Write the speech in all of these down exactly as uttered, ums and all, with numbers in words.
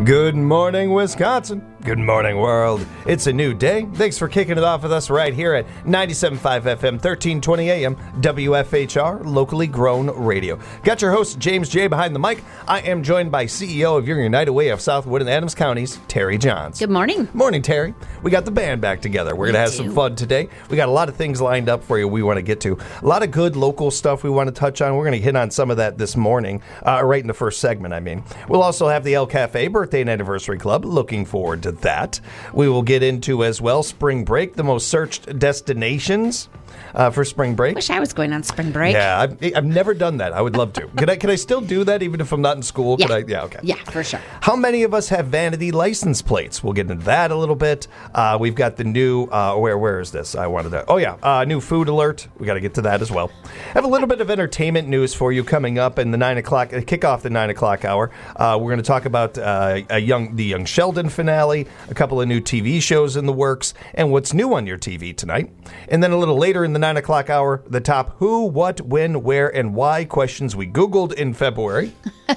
Good morning, Wisconsin. Good morning, world. It's a new day. Thanks for kicking it off with us right here at ninety-seven point five F M, thirteen twenty A M, W F H R, locally grown radio. Got your host, James J. behind the mic. I am joined by C E O of your United Way of Southwood and Adams counties, Terry Johns. Good morning. Morning, Terry. We got the band back together. We're going to have some fun today. We got a lot of things lined up for you we want to get to. A lot of good local stuff we want to touch on. We're going to hit on some of that this morning, uh, right in the first segment, I mean. We'll also have the El Cafe Birthday and Anniversary Club. Looking forward to that. We will get into, as well, spring break, the most searched destinations uh, for spring break. Wish I was going on spring break. Yeah, I've, I've never done that. I would love to. Can I Can I still do that even if I'm not in school? Yeah. Could I? Yeah, okay. Yeah, for sure. How many of us have vanity license plates? We'll get into that a little bit. Uh, we've got the new, uh, where where is this? I wanted to, oh yeah, uh, new food alert. We got to get to that as well. Have a little bit of entertainment news for you coming up in the nine o'clock, uh, kick off the nine o'clock hour. Uh, we're going to talk about uh, a young, the Young Sheldon finale, a couple of new T V shows in the works, and what's new on your T V tonight. And then a little later in the nine o'clock hour, the top who, what, when, where, and why questions we Googled in February.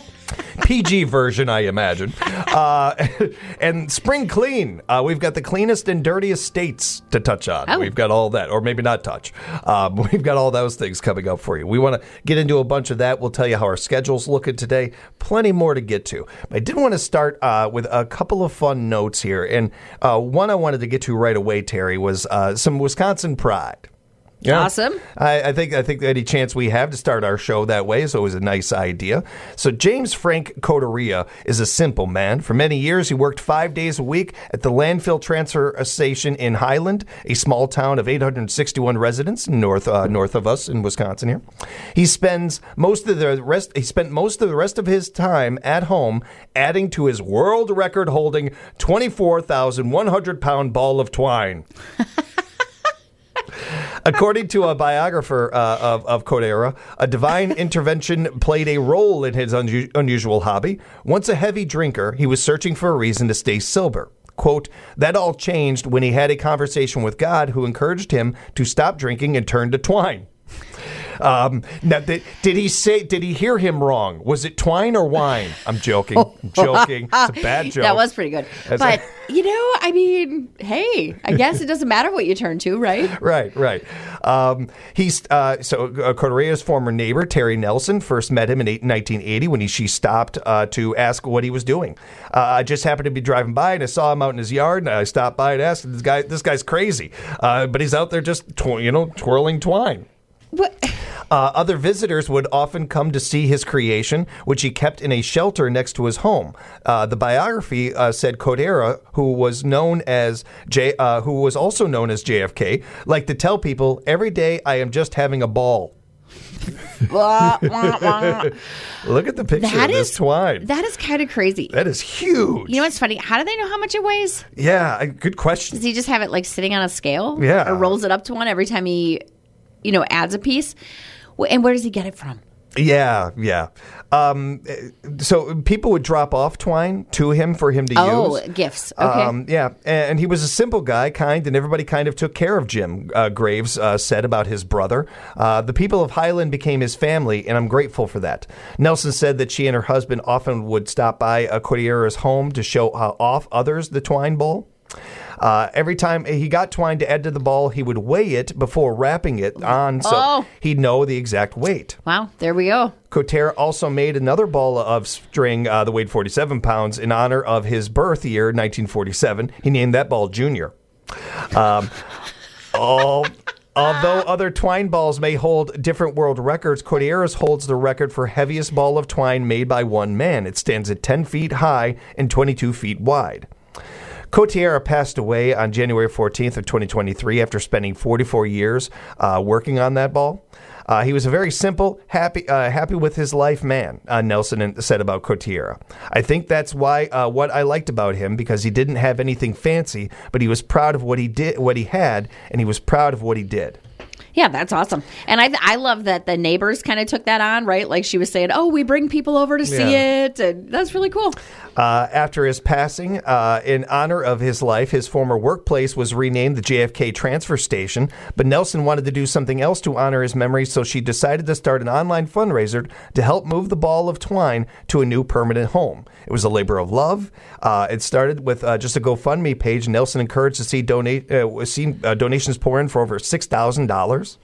P G version, I imagine. Uh, and spring clean. Uh, we've got the cleanest and dirtiest states to touch on. Oh. We've got all that, or maybe not touch. Um, we've got all those things coming up for you. We want to get into a bunch of that. We'll tell you how our schedule's looking today. Plenty more to get to. I did want to start uh, with a couple of fun notes here. And uh, one I wanted to get to right away, Terry, was uh, some Wisconsin pride. Yeah. Awesome. I, I think I think any chance we have to start our show that way is always a nice idea. So James Frank Coteria is a simple man. For many years, he worked five days a week at the landfill transfer station in Highland, a small town of eight hundred sixty-one residents north uh, north of us in Wisconsin. Here, he spends most of the rest. He spent most of the rest of his time at home, adding to his world record holding twenty-four thousand one hundred pound ball of twine. According to a biographer uh, of, of Codera, a divine intervention played a role in his unu- unusual hobby. Once a heavy drinker, he was searching for a reason to stay sober. Quote, that all changed when he had a conversation with God, who encouraged him to stop drinking and turn to twine. Um, now, did, did he say, did he hear him wrong? Was it twine or wine? I'm joking. I'm joking. It's a bad joke. That was pretty good. That's but, a- you know, I mean, hey, I guess it doesn't matter what you turn to, right? Right, right. Um, he's uh, so uh, Coteria's former neighbor, Terry Nelson, first met him in eight, nineteen eighty when he, she stopped uh, to ask what he was doing. Uh, I just happened to be driving by and I saw him out in his yard, and I stopped by and asked, this guy, this guy's crazy. Uh, but he's out there just, tw- you know, twirling twine. What? Uh, other visitors would often come to see his creation, which he kept in a shelter next to his home. Uh, the biography uh, said Codera, who was known as J, uh, who was also known as J F K, liked to tell people, "Every day I am just having a ball." Wah, wah, wah. Look at the picture That of this is- twine. That is kind of crazy. That is huge. You know what's funny? How do they know how much it weighs? Yeah, I- good question. Does he just have it like sitting on a scale? Yeah. Or rolls it up to one every time he, you know, adds a piece? Wh- And where does he get it from? Yeah, yeah. Um, so people would drop off twine to him for him to Oh, use. gifts. Okay. Um, yeah, and he was a simple guy, kind, and everybody kind of took care of Jim, uh, Graves uh, said about his brother. Uh, the people of Highland became his family, and I'm grateful for that. Nelson said that she and her husband often would stop by uh, Cordillera's home to show uh, off others the twine bowl. Uh, every time he got twine to add to the ball, he would weigh it before wrapping it on so Oh. he'd know the exact weight. Wow, there we go. Cotera also made another ball of string uh, that weighed forty-seven pounds in honor of his birth year, nineteen forty-seven. He named that ball Junior. Um, all, although other twine balls may hold different world records, Cordilleras holds the record for heaviest ball of twine made by one man. It stands at ten feet high and twenty-two feet wide. Cotera passed away on January fourteenth of twenty twenty-three after spending forty-four years uh, working on that ball. Uh, he was a very simple, happy, uh, happy with his life man, uh, Nelson said about Cotera. I think that's why uh, what I liked about him, because he didn't have anything fancy, but he was proud of what he did, what he had, and he was proud of what he did. Yeah, that's awesome. And I I love that the neighbors kind of took that on, right? Like she was saying, oh, we bring people over to see Yeah. it. And that's really cool. Uh, after his passing, uh, in honor of his life, his former workplace was renamed the J F K Transfer Station. But Nelson wanted to do something else to honor his memory, so she decided to start an online fundraiser to help move the ball of twine to a new permanent home. It was a labor of love. Uh, it started with uh, just a GoFundMe page. Nelson encouraged to see, donate, uh, see uh, donations pour in for over six thousand dollars.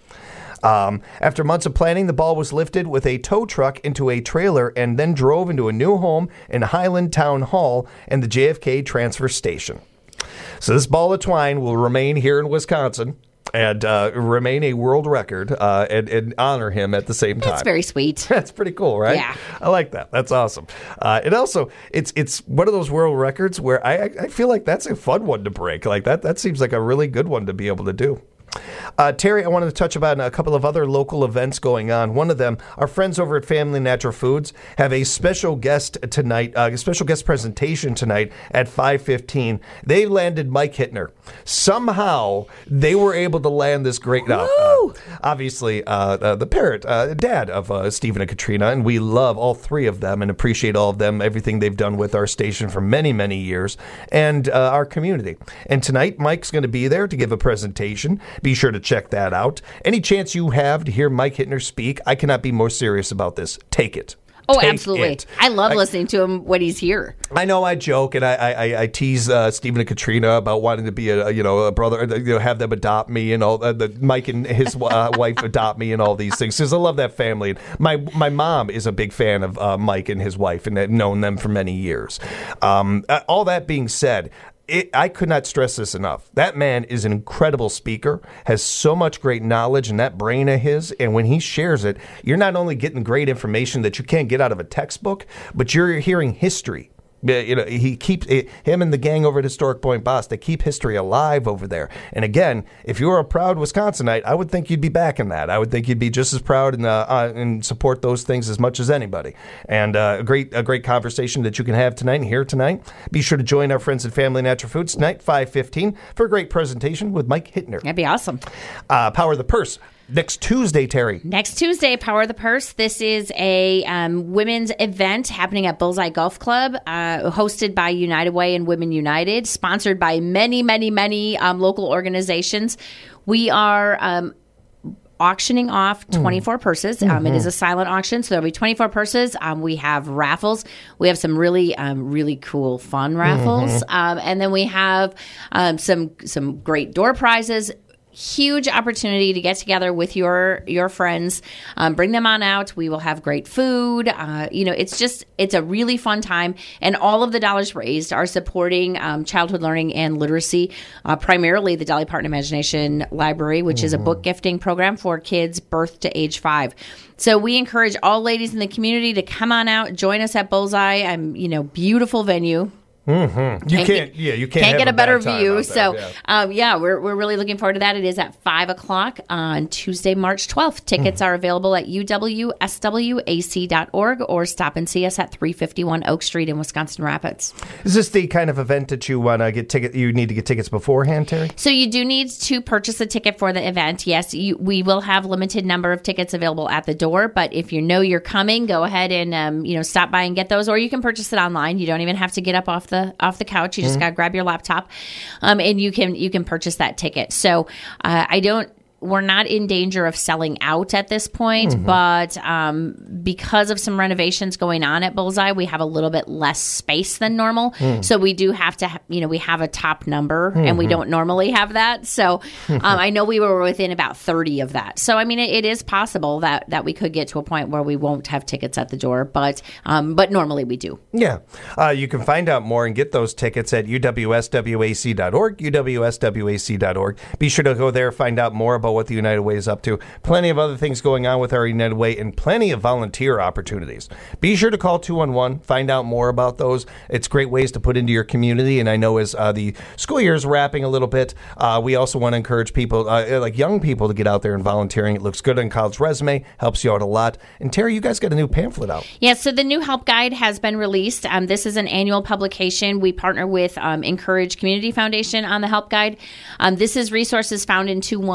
Um, after months of planning, the ball was lifted with a tow truck into a trailer and then drove into a new home in Highland Town Hall and the J F K Transfer Station. So this ball of twine will remain here in Wisconsin and uh, remain a world record uh, and, and honor him at the same time. That's very sweet. That's pretty cool, right? Yeah. I like that. That's awesome. Uh, and also, it's it's one of those world records where I, I feel like that's a fun one to break. Like that, that seems like a really good one to be able to do. Uh, Terry, I wanted to touch about a couple of other local events going on. One of them, our friends over at Family Natural Foods have a special guest tonight, uh, a special guest presentation tonight at five fifteen. They landed Mike Hittner. Somehow, they were able to land this great, uh, uh, obviously, uh, uh, the parent, uh, dad of uh, Stephen and Katrina, and we love all three of them and appreciate all of them, everything they've done with our station for many, many years, and uh, our community. And tonight, Mike's going to be there to give a presentation. Be sure to check that out. Any chance you have to hear Mike Hittner speak, I cannot be more serious about this. Take it. Oh, Take absolutely. it. I love I, listening to him when he's here. I know I joke and I I, I tease uh, Stephen and Katrina about wanting to be a you know a brother, you know, have them adopt me and all uh, the Mike and his uh, wife adopt me and all these things because I love that family. And my my mom is a big fan of uh, Mike and his wife and I've known them for many years. Um, uh, all that being said. It, I could not stress this enough. That man is an incredible speaker, has so much great knowledge in that brain of his, and when he shares it, you're not only getting great information that you can't get out of a textbook, but you're hearing history. You know, he keeps him and the gang over at Historic Point Boss. They keep history alive over there. And again, if you're a proud Wisconsinite, I would think you'd be backing that. I would think you'd be just as proud and uh, uh, and support those things as much as anybody. And uh, a great a great conversation that you can have tonight and hear tonight. Be sure to join our friends at Family Natural Foods tonight, five fifteen, for a great presentation with Mike Hittner. That'd be awesome. Uh, Power the Purse. Next Tuesday, Terry. Next Tuesday, Power the Purse. This is a um, women's event happening at Bullseye Golf Club, uh, hosted by United Way and Women United, sponsored by many, many, many um, local organizations. We are um, auctioning off twenty-four mm. purses. Um, mm-hmm. It is a silent auction, so there'll be twenty-four purses. Um, we have raffles. We have some really, um, really cool, fun raffles, mm-hmm. um, and then we have um, some some great door prizes. Huge opportunity to get together with your your friends, um, bring them on out. We will have great food. Uh, you know, it's just it's a really fun time, and all of the dollars raised are supporting um, childhood learning and literacy, uh, primarily the Dolly Parton Imagination Library, which mm-hmm. is a book gifting program for kids birth to age five. So we encourage all ladies in the community to come on out, join us at Bullseye. Um, you know, beautiful venue. Mm-hmm. You can't, can't, yeah, you can't, can't get a, a better view. So, yeah. Um, yeah, we're we're really looking forward to that. It is at five o'clock on Tuesday, March twelfth. Tickets mm. are available at U W S W A C dot org or stop and see us at three fifty-one Oak Street in Wisconsin Rapids. Is this the kind of event that you want to get ticket? You need to get tickets beforehand, Terry? So you do need to purchase a ticket for the event. Yes, you, we will have limited number of tickets available at the door. But if you know you're coming, go ahead and um, you know stop by and get those, or you can purchase it online. You don't even have to get up off the off the couch. You just mm-hmm. got to grab your laptop, um, and you can you can purchase that ticket. So uh, I don't. We're not in danger of selling out at this point, mm-hmm. but um, because of some renovations going on at Bullseye, we have a little bit less space than normal. Mm. So we do have to, ha- you know, we have a top number, mm-hmm. and we don't normally have that. So um, I know we were within about thirty of that. So I mean, it, it is possible that that we could get to a point where we won't have tickets at the door, but um, but normally we do. Yeah, uh, you can find out more and get those tickets at U W S W A C dot org, U W S W A C dot org. Be sure to go there, find out more about what the United Way is up to. Plenty of other things going on with our United Way and plenty of volunteer opportunities. Be sure to call two one one, find out more about those. It's great ways to put into your community, and I know as uh, the school year is wrapping a little bit, uh, we also want to encourage people, uh, like young people, to get out there and volunteering. It looks good on college resume, helps you out a lot. And Terry, you guys got a new pamphlet out. Yeah, so the new help guide has been released. Um, this is an annual publication. We partner with um, Encourage Community Foundation on the help guide. Um, this is resources found in two one one.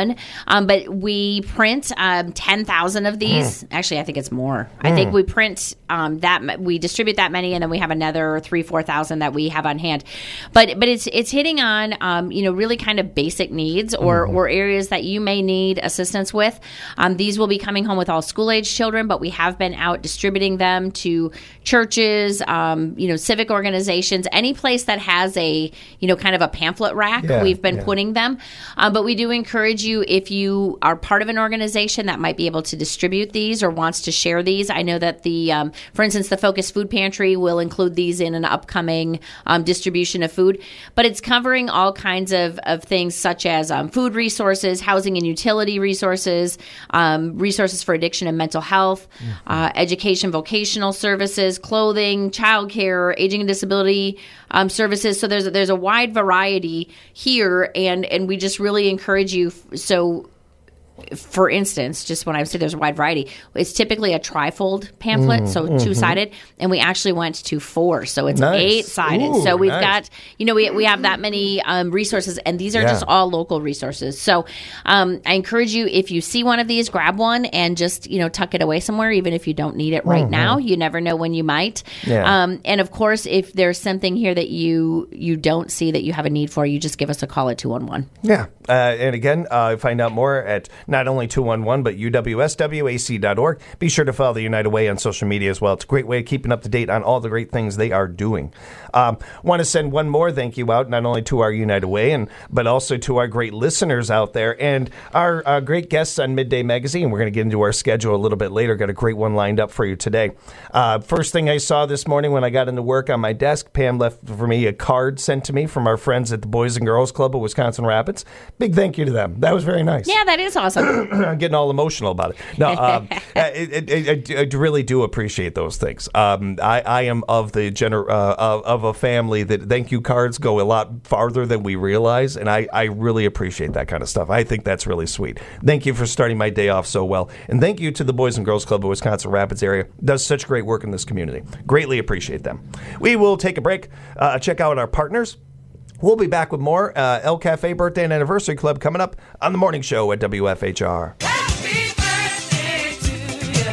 one. Um, but we print um, ten thousand of these. Mm. Actually, I think it's more. Mm. I think we print um, that, we distribute that many, and then we have another three, four thousand that we have on hand. But but it's it's hitting on, um, you know, really kind of basic needs or, mm. or areas that you may need assistance with. Um, these will be coming home with all school-age children, but we have been out distributing them to churches, um, you know, civic organizations, any place that has a, you know, kind of a pamphlet rack. Yeah, we've been yeah. putting them. Um, but we do encourage you, if you are part of an organization that might be able to distribute these or wants to share these. I know that the, um, for instance, the Focus Food Pantry will include these in an upcoming um, distribution of food. But it's covering all kinds of, of things such as um, food resources, housing and utility resources, um, resources for addiction and mental health, mm-hmm. uh, education, vocational services, clothing, childcare, aging and disability um, services. So there's a, there's a wide variety here, and, and we just really encourage you. So, for instance, just when I say there's a wide variety, it's typically a trifold pamphlet, mm, so mm-hmm. two-sided, and we actually went to four, so it's nice. eight-sided. Ooh, so we've nice. got, you know, we we have that many um, resources, and these are yeah. just all local resources. So um, I encourage you, if you see one of these, grab one and just, you know, tuck it away somewhere, even if you don't need it right mm-hmm. now. You never know when you might. Yeah. Um, and of course, if there's something here that you you don't see that you have a need for, you just give us a call at two one one. Yeah, uh, and again, uh, find out more at not only two one one, but U W S W A C dot org. Be sure to follow the United Way on social media as well. It's a great way of keeping up to date on all the great things they are doing. Um, want to send one more thank you out, not only to our United Way, and but also to our great listeners out there and our uh, great guests on Midday Magazine. We're going to get into our schedule a little bit later. Got a great one lined up for you today. Uh, first thing I saw this morning when I got into work on my desk, Pam left for me a card sent to me from our friends at the Boys and Girls Club of Wisconsin Rapids. Big thank you to them. That was very nice. Yeah, that is awesome. I'm getting all emotional about it. No, um, it, it, it, I really do appreciate those things. Um, I, I am of the gener- uh, of, of a family that thank you cards go a lot farther than we realize, and I, I really appreciate that kind of stuff. I think that's really sweet. Thank you for starting my day off so well, and thank you to the Boys and Girls Club of Wisconsin Rapids area. Does such great work in this community. Greatly appreciate them. We will take a break, uh, check out our partners. We'll be back with more uh, El Cafe Birthday and Anniversary Club coming up on the morning show at W F H R. Happy birthday to you.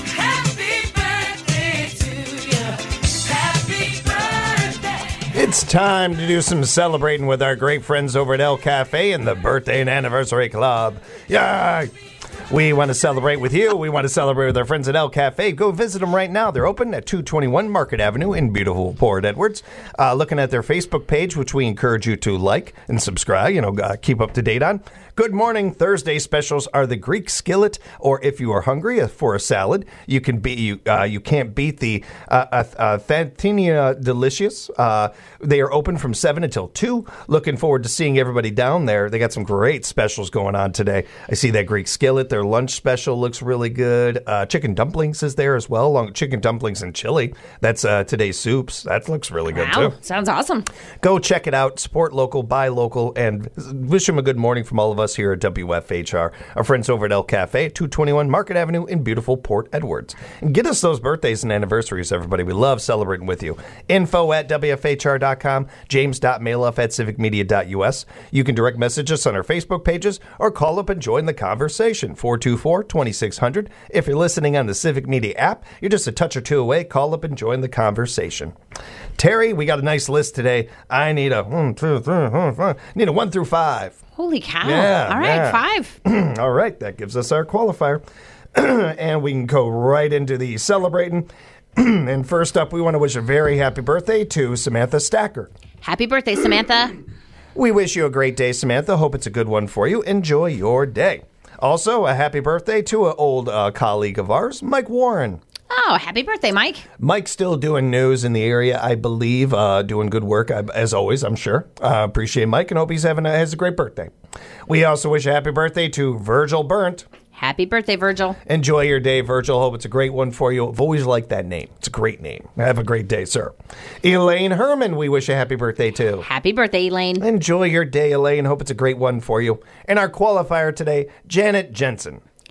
Happy birthday to you. Happy birthday. It's time to do some celebrating with our great friends over at El Cafe and the Birthday and Anniversary Club. Yay! We want to celebrate with you. We want to celebrate with our friends at El Cafe. Go visit them right now. They're open at two twenty-one Market Avenue in beautiful Port Edwards. Uh, looking at their Facebook page, which we encourage you to like and subscribe, you know, uh, keep up to date on. Good morning. Thursday specials are the Greek skillet, or if you are hungry for a salad, you can be you uh, you can't beat the uh, uh, uh, Fantinia Delicious. Uh, they are open from seven until two. Looking forward to seeing everybody down there. They got some great specials going on today. I see that Greek skillet. Their lunch special looks really good. Uh, chicken dumplings is there as well, along with chicken dumplings and chili. That's uh, today's soups. That looks really good wow, too. Sounds awesome. Go check it out. Support local, buy local, and wish them a good morning from all of us here at W F H R. Our friends over at El Cafe at two twenty-one Market Avenue in beautiful Port Edwards. And get us those birthdays and anniversaries, everybody. We love celebrating with you. Info at W F H R dot com, james.mailoff at civic media dot U S. You can direct message us on our Facebook pages or call up and join the conversation, four two four, two six zero zero. If you're listening on the Civic Media app, you're just a touch or two away. Call up and join the conversation. Terry, we got a nice list today. I need a one, two, three, four, five. Need a one through five. Holy cow. Yeah, All right, yeah. five. All right, that gives us our qualifier. And we can go right into the celebrating. And first up, we want to wish a very happy birthday to Samantha Stacker. Happy birthday, Samantha. We wish you a great day, Samantha. Hope it's a good one for you. Enjoy your day. Also, a happy birthday to an old uh, colleague of ours, Mike Warren. Oh, happy birthday, Mike. Mike's still doing news in the area, I believe, uh, doing good work, as always, I'm sure. Uh, appreciate Mike and hope he's having a, has a great birthday. We also wish a happy birthday to Virgil Burnt. Happy birthday, Virgil. Enjoy your day, Virgil. Hope it's a great one for you. I've always liked that name. It's a great name. Have a great day, sir. Elaine Herman, we wish a happy birthday to. Happy birthday, Elaine. Enjoy your day, Elaine. Hope it's a great one for you. And our qualifier today, Janet Jensen.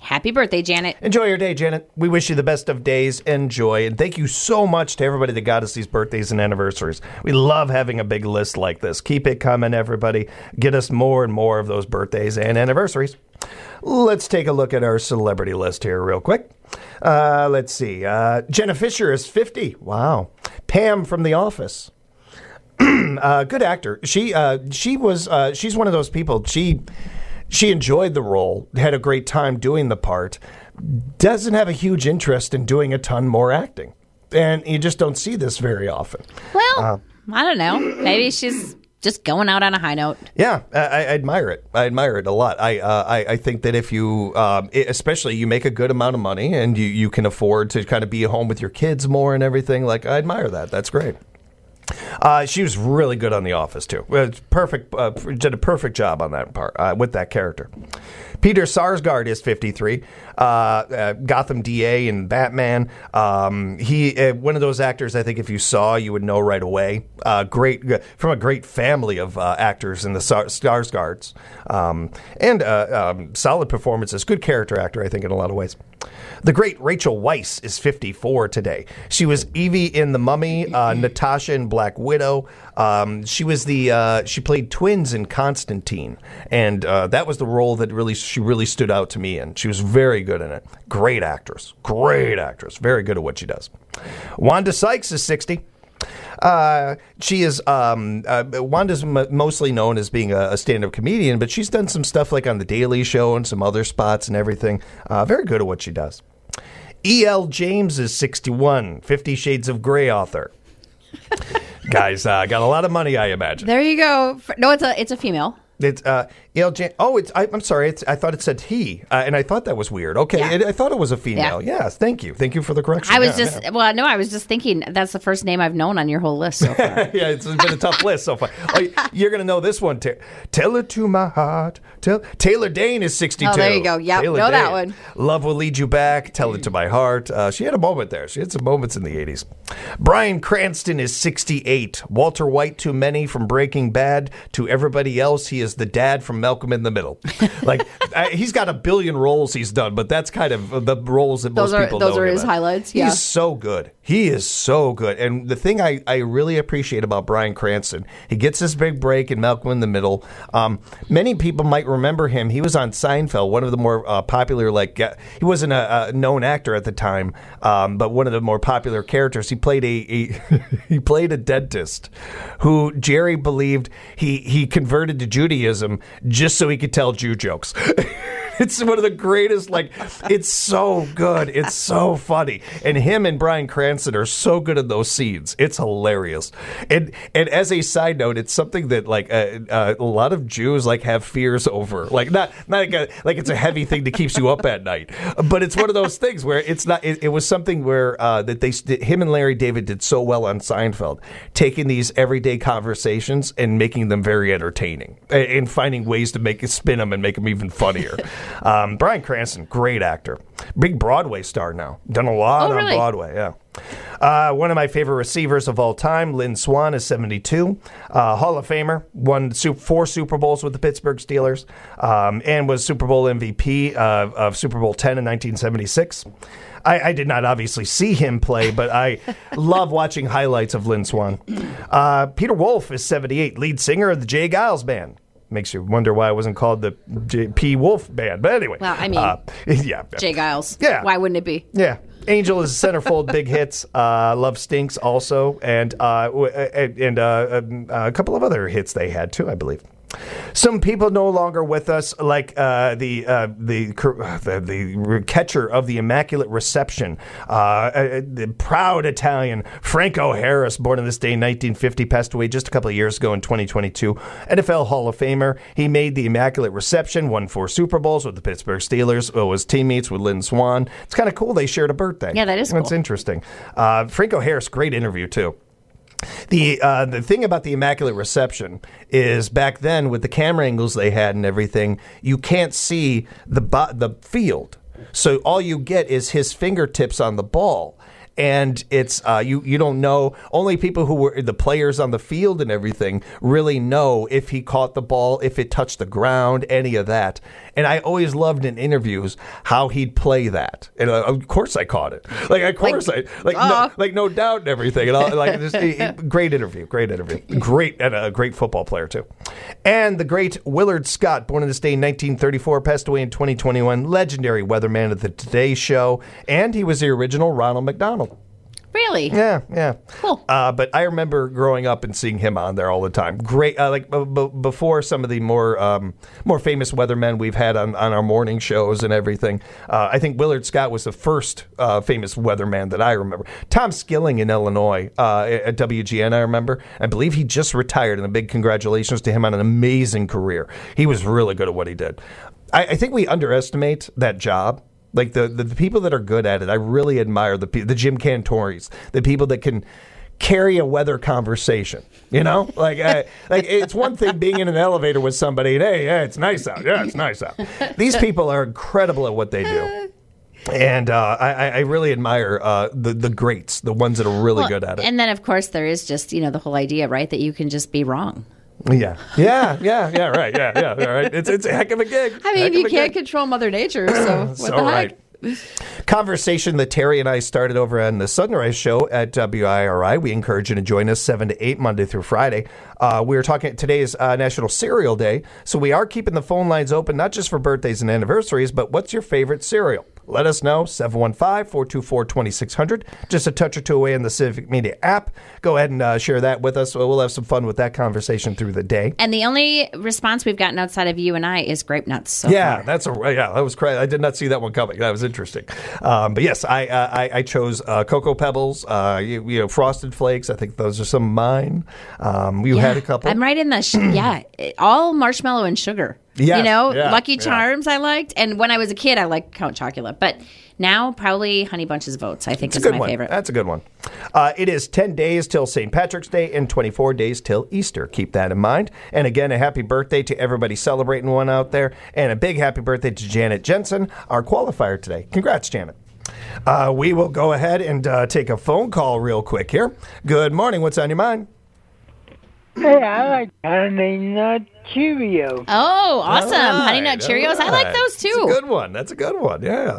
Happy birthday, Janet. Enjoy your day, Janet. We wish you the best of days and joy. And thank you so much to everybody that got us these birthdays and anniversaries. We love having a big list like this. Keep it coming, everybody. Get us more and more of those birthdays and anniversaries. Let's take a look at our celebrity list here real quick. Uh, let's see. Uh, Jenna Fisher is fifty. Wow. Pam from The Office. uh, good actor. She uh, she was uh, she's one of those people. She she enjoyed the role, had a great time doing the part. Doesn't have a huge interest in doing a ton more acting, and you just don't see this very often. Well, Uh, I don't know. Maybe she's just going out on a high note. Yeah, I, I admire it. I admire it a lot. I uh, I, I think that if you, um, i- especially you make a good amount of money and you, you can afford to kind of be at home with your kids more and everything, like I admire that. That's great. Uh, she was really good on The Office too. Well, it's perfect. Uh, did a perfect job on that part uh, with that character. Peter Sarsgaard is fifty-three. Uh, uh, Gotham D A and Batman. Um, he uh, one of those actors. I think if you saw, you would know right away. Uh, great from a great family of uh, actors in the Sar- Sarsgaards, um, and uh, um, solid performances. Good character actor, I think, in a lot of ways. The great Rachel Weisz is fifty-four today. She was Evie in The Mummy, uh, Natasha in Black Widow. Um, she was the uh, she played twins in Constantine, and uh, that was the role that really she really stood out to me in. She was very good in it. Great actress, great actress, very good at what she does. Wanda Sykes is sixty. Uh, she is, um, uh, Wanda's m- mostly known as being a, a stand-up comedian, but she's done some stuff like on The Daily Show and some other spots and everything. Uh, very good at what she does. E L. James is sixty-one, Fifty Shades of Grey author. Guys, uh, got a lot of money, I imagine. There you go. No, it's a it's a female. It's uh, E L. James. Oh, it's. I, I'm sorry. It's. I thought it said he, uh, and I thought that was weird. Okay, Yeah. it, I thought it was a female. Yeah. Yes, thank you. Thank you for the correction. I was Yeah, just yeah. well, no, I was just thinking that's the first name I've known on your whole list so far. Yeah, it's been a tough list so far. Oh, you're going to know this one. Ta- Tell it to my heart. Tell- Taylor Dane is sixty-two. Oh, there you go. Yep, Taylor know that Dane. one. Love will lead you back. Tell it to my heart. Uh, she had a moment there. She had some moments in the eighties. Bryan Cranston is sixty-eight. Walter White to many from Breaking Bad. To everybody else, he is the dad from Malcolm in the Middle. Like, I, he's got a billion roles he's done, but that's kind of the roles that Those most are- people those know are him his as. highlights, yeah. He's so good. He is so good. And the thing I, I really appreciate about Bryan Cranston, he gets this big break in Malcolm in the Middle. Um, many people might remember him. He was on Seinfeld, one of the more uh, popular, like, uh, he wasn't a, a known actor at the time, um, but one of the more popular characters. He played a, a he played a dentist who Jerry believed he, he converted to Judaism just so he could tell Jew jokes. It's one of the greatest, like, it's so good. It's so funny. And him and Bryan Cranston are so good in those scenes. It's hilarious. And and as a side note, it's something that, like, uh, uh, a lot of Jews, like, have fears over. Like, not, not like, a, like it's a heavy thing that keeps you up at night. But it's one of those things where it's not, it, it was something where uh, that they, him and Larry David did so well on Seinfeld, taking these everyday conversations and making them very entertaining and, and finding ways to make it spin them and make them even funnier. Um, Bryan Cranston, great actor. Big Broadway star now. Done a lot Oh, on really? Broadway, yeah. Uh, one of my favorite receivers of all time, Lynn Swann, is seventy-two. Uh, Hall of Famer, won su- four Super Bowls with the Pittsburgh Steelers, um, and was Super Bowl M V P uh, of Super Bowl ten in nineteen seventy-six. I, I did not obviously see him play, but I love watching highlights of Lynn Swann. Uh, Peter Wolf is seventy-eight, lead singer of the Jay Giles Band. Makes you wonder why it wasn't called the J- P. Wolf Band. But anyway. Well, I mean, uh, yeah. Jay Giles. Yeah. Why wouldn't it be? Yeah. Angel is centerfold, big hits. Uh, Love Stinks also. And, uh, w- and, and uh, um, a couple of other hits they had too, I believe. Some people no longer with us, like uh, the, uh, the the the catcher of the Immaculate Reception, uh, uh, the proud Italian Franco Harris, born on this day in nineteen fifty, passed away just a couple of years ago in twenty twenty-two. N F L Hall of Famer. He made the Immaculate Reception, won four Super Bowls with the Pittsburgh Steelers, was teammates with Lynn Swann. It's kind of cool they shared a birthday. Yeah, that is That's cool. interesting. Uh, Franco Harris, great interview too. The uh, the thing about the Immaculate Reception is back then with the camera angles they had and everything, you can't see the bo- the field. So all you get is his fingertips on the ball. and it's uh, you you don't know. Only people who were the players on the field and everything really know if he caught the ball, if it touched the ground, any of that. And I always loved in interviews how he'd play that. And uh, of course I caught it. Like of course like, I like uh, no, like no doubt and everything. And all, like just, it, it, great interview, great interview, great and a great football player too. And the great Willard Scott, born in this day in nineteen thirty-four, passed away in twenty twenty-one. Legendary weatherman of the Today Show, and he was the original Ronald McDonald. Really? Yeah, yeah. Cool. Uh, but I remember growing up and seeing him on there all the time. Great, uh, like b- b- before some of the more um, more famous weathermen we've had on, on our morning shows and everything. Uh, I think Willard Scott was the first uh, famous weatherman that I remember. Tom Skilling in Illinois uh, at W G N, I remember. I believe he just retired, and a big congratulations to him on an amazing career. He was really good at what he did. I, I think we underestimate that job. Like the, the, the people that are good at it, I really admire the pe- the Jim Cantoris, the people that can carry a weather conversation. You know, like I, like it's one thing being in an elevator with somebody and hey, yeah, it's nice out. Yeah, it's nice out. These people are incredible at what they do. And uh, I, I really admire uh, the the greats, the ones that are really Well, good at it. And then, of course, there is just, you know, the whole idea, right, that you can just be wrong. Yeah, yeah, yeah, yeah, right, yeah, yeah, all right. It's it's a heck of a gig. I mean, Heck you of a can't gig. control Mother Nature, so what So the heck? right. Conversation that Terry and I started over on the Sunrise Show at W I R I. We encourage you to join us seven to eight Monday through Friday. Uh, we are talking, today is uh, National Cereal Day, so we are keeping the phone lines open, not just for birthdays and anniversaries, but what's your favorite cereal? Let us know, seven one five, four two four, two six zero zero. Just a touch or two away in the Civic Media app. Go ahead and uh, share that with us. We'll have some fun with that conversation through the day. And the only response we've gotten outside of you and I is grape nuts. So Yeah, far. that's a yeah. That was crazy. I did not see that one coming. That was interesting. Um, but yes, I uh, I, I chose uh, Cocoa Pebbles. Uh, you, you know, Frosted Flakes. I think those are some of mine. Um, you Yeah. had a couple. I'm right in the sh- yeah, all marshmallow and sugar. Yes, you know, yeah, Lucky yeah. Charms I liked, and when I was a kid, I liked Count Chocula. But now, probably Honey Bunches of Oats. I think It's a is good my one. favorite. That's a good one. Uh, it is ten days till Saint Patrick's Day and twenty-four days till Easter. Keep that in mind. And again, a happy birthday to everybody celebrating one out there, and a big happy birthday to Janet Jensen, our qualifier today. Congrats, Janet. Uh, we will go ahead and uh, take a phone call real quick here. Good morning. What's on your mind? Hey, I like Honey Nut Cheerios. Oh, awesome! All right, Honey Nut Cheerios. all I like right. those too. That's a good one. That's a good one. Yeah.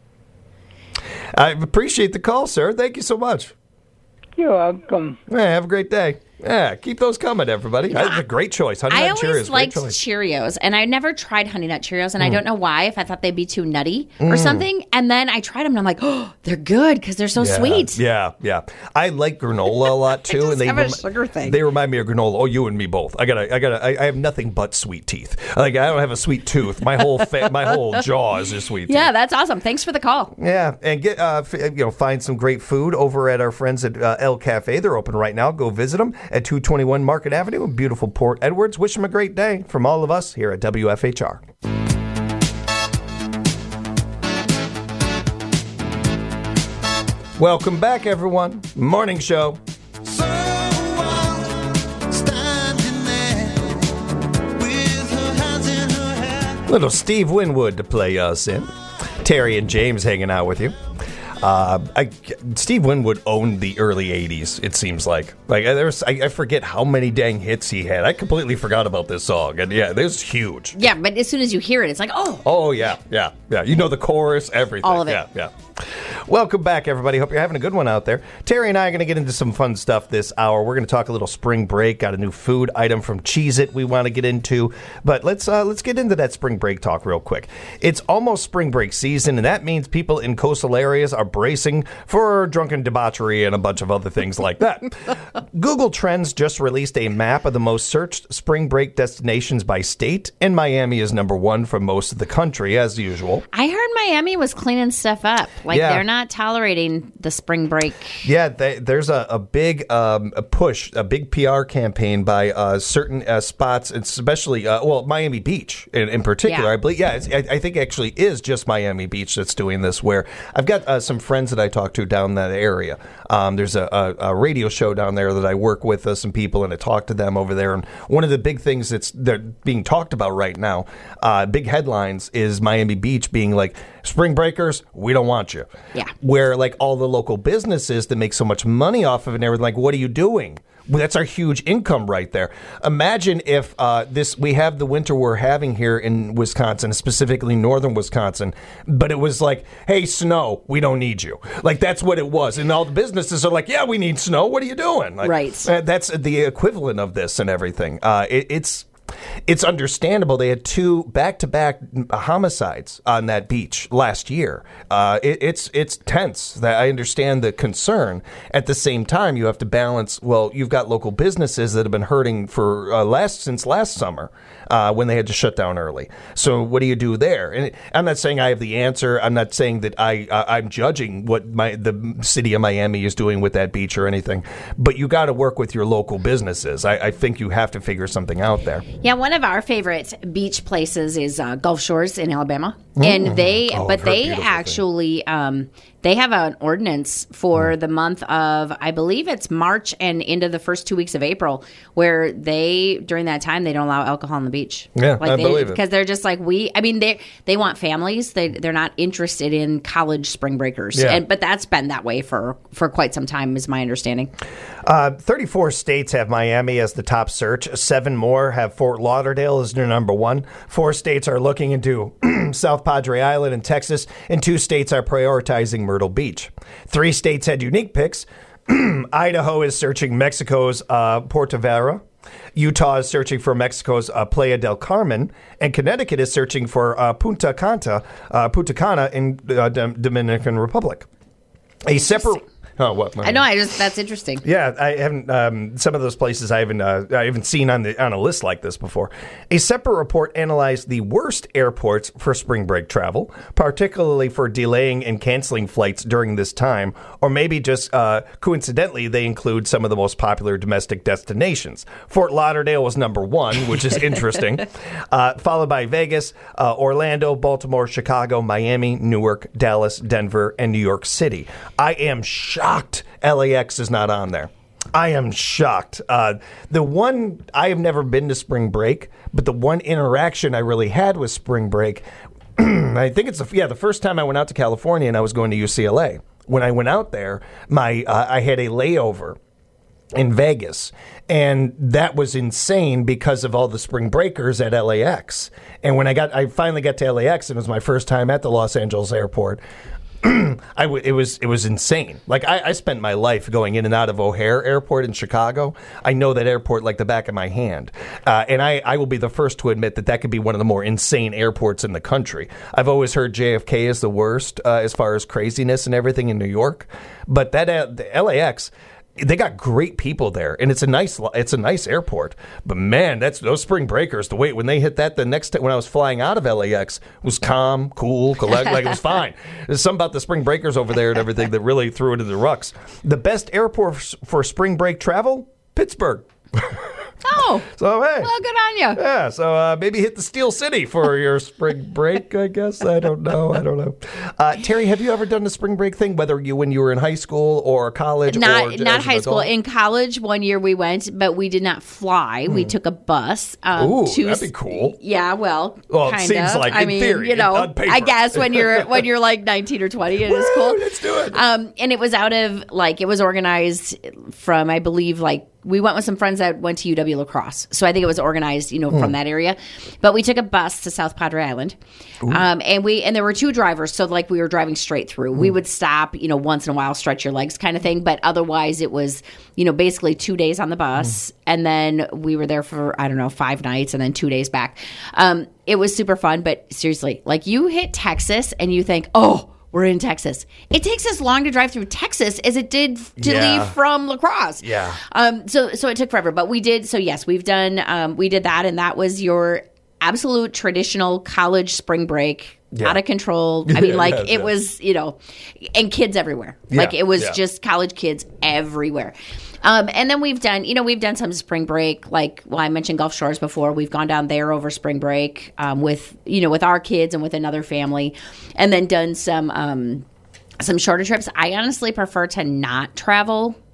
I appreciate the call, sir. Thank you so much. You're welcome. Yeah, have a great day. Yeah, keep those coming, everybody. That's a great choice. Honey I Nut Cheerios, always great liked choice. Cheerios, and I never tried Honey Nut Cheerios, and Mm. I don't know why. If I thought they'd be too nutty or something, and then I tried them, and I'm like, oh, they're good because they're so Yeah, sweet. Yeah, yeah. I like granola a lot too, just and they have a sugar thing. They remind me of granola. Oh, you and me both. I gotta, I gotta. I, I have nothing but sweet teeth. Like I don't have a sweet tooth. My whole, fa- my whole jaw is just sweet. Yeah, teeth. that's awesome. Thanks for the call. Yeah, and get uh, f- you know, find some great food over at our friends at uh, El Cafe. They're open right now. Go visit them at two twenty-one Market Avenue in beautiful Port Edwards. Wish them a great day from all of us here at W F H R. Welcome back, everyone. Morning show. So I'm standing there with her hands in her hair. Little Steve Winwood to play us in. Terry and James hanging out with you. Uh, I, Steve Winwood owned the early eighties, it seems like. Like there's, I, I forget how many dang hits he had. I completely forgot about this song. And yeah, it was huge. Yeah, but as soon as you hear it, it's like, oh, Oh, yeah, yeah, yeah. You know the chorus, everything. All of it. Yeah, yeah. Welcome back, everybody. Hope you're having a good one out there. Terry and I are going to get into some fun stuff this hour. We're going to talk a little spring break. Got a new food item from Cheez-It we want to get into. But let's uh, let's get into that spring break talk real quick. It's almost spring break season, and that means people in coastal areas are bracing for drunken debauchery and a bunch of other things like that. Google Trends just released a map of the most searched spring break destinations by state, and Miami is number one for most of the country, as usual. I heard Miami was cleaning stuff up. Like Yeah. they're not tolerating the spring break. Yeah, they, there's a, a big um, a push, a big P R campaign by uh, certain uh, spots, especially, uh, well, Miami Beach in, in particular. Yeah. I believe, yeah, it's, I, I think actually is just Miami Beach that's doing this, where I've got uh, some friends that I talk to down that area. Um, there's a, a, a radio show down there that I work with uh, some people, and I talk to them over there. And one of the big things that's that being talked about right now, uh, big headlines, is Miami Beach being like, spring breakers, we don't want you. Yeah. Yeah. Where like all the local businesses that make so much money off of it and everything, like, what are you doing? Well, that's our huge income right there. Imagine if uh, this we have the winter we're having here in Wisconsin, specifically northern Wisconsin, but it was like, hey, snow, we don't need you. Like, that's what it was. And all the businesses are like, yeah, we need snow. What are you doing? Like, Right. uh, that's the equivalent of this and everything. Uh, it, it's... It's understandable. They had two back-to-back homicides on that beach last year. Uh, it, it's it's tense. That I understand the concern. At the same time, you have to balance. Well, you've got local businesses that have been hurting for uh, last since last summer uh, when they had to shut down early. So what do you do there? And I'm not saying I have the answer. I'm not saying that I uh, I'm judging what my the city of Miami is doing with that beach or anything. But you got to work with your local businesses. I, I think you have to figure something out there. Yeah, one of our favorite beach places is uh, Gulf Shores in Alabama, and they, Oh, but I've heard they beautiful actually, um, they have an ordinance for Mm. the month of, I believe it's March and into the first two weeks of April, where they during that time they don't allow alcohol on the beach. Yeah, like I they, believe it. because they're just like we. I mean, they they want families. They they're not interested in college spring breakers, Yeah. and but that's been that way for for quite some time, is my understanding. Uh, thirty-four states have Miami as the top search. Seven more have Fort Lauderdale as their number one. Four states are looking into South Padre Island in Texas, and two states are prioritizing Myrtle Beach. Three states had unique picks. Idaho is searching Mexico's uh, Puerto Vallarta. Utah is searching for Mexico's uh, Playa del Carmen, and Connecticut is searching for uh, Punta Cana, uh, Punta Cana in uh, Dom- Dominican Republic. A separate. Oh, what? I know. I just that's interesting. Yeah, I haven't. Um, some of those places I haven't. Uh, I haven't seen on the on a list like this before. A separate report analyzed the worst airports for spring break travel, particularly for delaying and canceling flights during this time, or maybe just uh, coincidentally they include some of the most popular domestic destinations. Fort Lauderdale was number one, which is interesting, uh, followed by Vegas, uh, Orlando, Baltimore, Chicago, Miami, Newark, Dallas, Denver, and New York City. I am shocked. Shocked L A X is not on there. I am shocked. Uh, the one, I have never been to spring break, but the one interaction I really had with spring break, I think it's, the, yeah, the first time I went out to California and I was going to U C L A. When I went out there, my uh, I had a layover in Vegas, and that was insane because of all the spring breakers at L A X. And when I got, I finally got to L A X, and it was my first time at the Los Angeles airport. I w- it was it was insane. Like I, I spent my life going in and out of O'Hare Airport in Chicago. I know that airport like the back of my hand, uh, and I, I will be the first to admit that that could be one of the more insane airports in the country. I've always heard J F K is the worst uh, as far as craziness and everything in New York, but that uh, the L A X. They got great people there, and it's a nice it's a nice airport. But man, that's those spring breakers. The wait when they hit that the next time when I was flying out of L A X was calm, cool, collect, like it was fine. There's something about the spring breakers over there and everything that really threw it into the rucks. The best airport f- for spring break travel, Pittsburgh. Oh, So hey, well, good on you. yeah, so uh, maybe hit the Steel City for your spring break, I guess. I don't know. I don't know. Uh, Terry, have you ever done the spring break thing, whether you when you were in high school or college? or Not j- not as an high school. adult? In college, one year we went, but we did not fly. We took a bus. Um, Ooh, to that'd be cool. Yeah, well, Well, it kind seems of. like, I in mean, theory, you know, on paper. I guess when you're when you're like nineteen or twenty, it is cool. Woo, let's do it. Um, and it was out of like it was organized from I believe like. We went with some friends that went to U W La Crosse. So I think it was organized, you know, Hmm. from that area. But we took a bus to South Padre Island. Um, and we and there were two drivers. So like we were driving straight through. We Hmm. would stop, you know, once in a while, stretch your legs kind of thing. But otherwise it was, you know, basically two days on the bus. Hmm. And then we were there for, I don't know, five nights and then two days back. Um, it was super fun. But seriously, like you hit Texas and you think, oh, we're in Texas. It takes as long to drive through Texas as it did to Yeah. leave from La Crosse. Yeah. Um. So so it took forever, but we did. So yes, we've done. Um. We did that, and that was your absolute traditional college spring break. Yeah. Out of control. I mean, like Yeah, it yeah. was, you know, and kids everywhere. Like Yeah, it was yeah. just college kids everywhere. Um, and then we've done, you know, we've done some spring break. Like, well, I mentioned Gulf Shores before. We've gone down there over spring break um, with, you know, with our kids and with another family, and then done some um, some shorter trips. I honestly prefer to not travel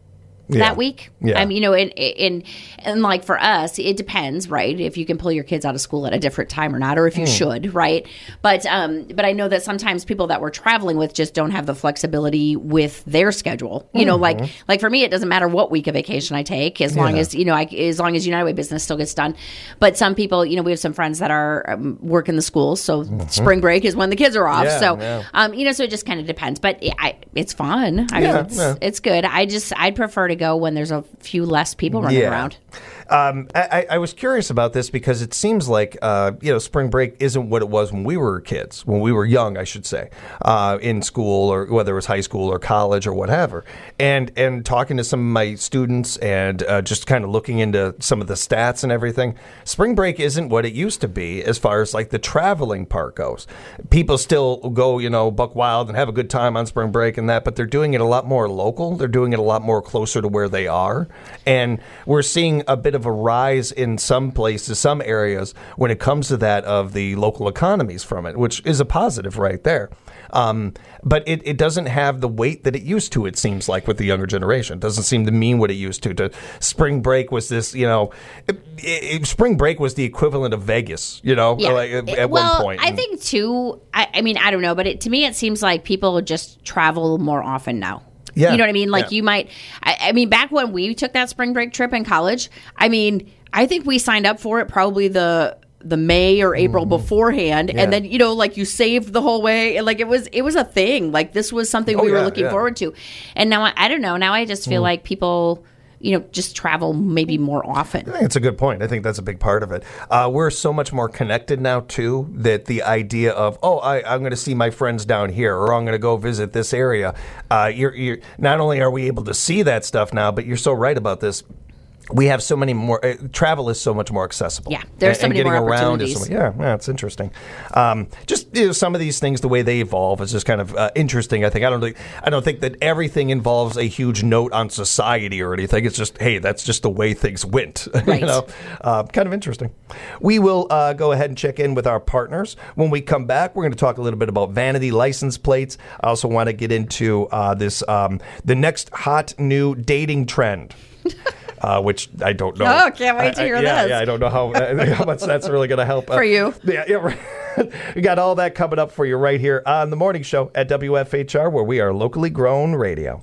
Yeah. that week. Yeah. I mean, you know, and, and and like for us, it depends, right? If you can pull your kids out of school at a different time or not, or if you should, right? But um, but I know that sometimes people that we're traveling with just don't have the flexibility with their schedule. You know, like like for me, it doesn't matter what week of vacation I take, as long Yeah. as you know, I, as long as United Way business still gets done. But some people, you know, we have some friends that are um, work in the schools, so spring break is when the kids are off. Yeah, so yeah. um, you know, so it just kind of depends. But it, I, it's fun. I Yeah, mean, it's, yeah. it's good. I just I'd prefer to go when there's a few less people running around. Um, I, I was curious about this because it seems like uh, you know spring break isn't what it was when we were kids, when we were young, I should say, uh, in school or whether it was high school or college or whatever. And and talking to some of my students and uh, just kind of looking into some of the stats and everything, spring break isn't what it used to be as far as like the traveling part goes. People still go, you know, buck wild and have a good time on spring break and that, but they're doing it a lot more local. They're doing it a lot more closer to where they are, and we're seeing a bit of a rise in some places, some areas, when it comes to that of the local economies from it, which is a positive right there. Um, but it, it doesn't have the weight that it used to, it seems like, with the younger generation. It doesn't seem to mean what it used to. to spring break was this, you know, it, it, spring break was the equivalent of Vegas, you know, Yeah. like, at, at well, one point. I think too. I, I mean, I don't know, but it, to me, it seems like people just travel more often now. Yeah. You know what I mean? Like Yeah. you might. I, I mean, back when we took that spring break trip in college, I mean, I think we signed up for it probably the the May or April beforehand, Yeah. and then you know, like you saved the whole way, and like it was it was a thing. Like this was something Oh, we were yeah, looking yeah. forward to, and now I, I don't know. Now I just feel like people, you know, just travel maybe more often. I think it's a good point. I think that's a big part of it. Uh, we're so much more connected now, too, that the idea of, oh, I, I'm going to see my friends down here, or I'm going to go visit this area. Uh, you're, you're not only are we able to see that stuff now, but you're so right about this. We have so many more. Uh, travel is so much more accessible. Yeah, there's And- so and many getting more around is opportunities. so- yeah, yeah, it's interesting. Um, just you know, some of these things, the way they evolve, is just kind of uh, interesting. I think I don't think I don't think that everything involves a huge note on society or anything. It's just hey, that's just the way things went. Right. you know, uh, kind of interesting. We will uh, go ahead and check in with our partners. When we come back, we're going to talk a little bit about vanity license plates. I also want to get into uh, this um, the next hot new dating trend. Uh, which I don't know. Oh, can't wait to I- I- hear yeah, this. Yeah, I don't know how how much that's really going to help uh, For you. Yeah, yeah. Right. We got all that coming up for you right here on the morning show at W F H R, where we are locally grown radio.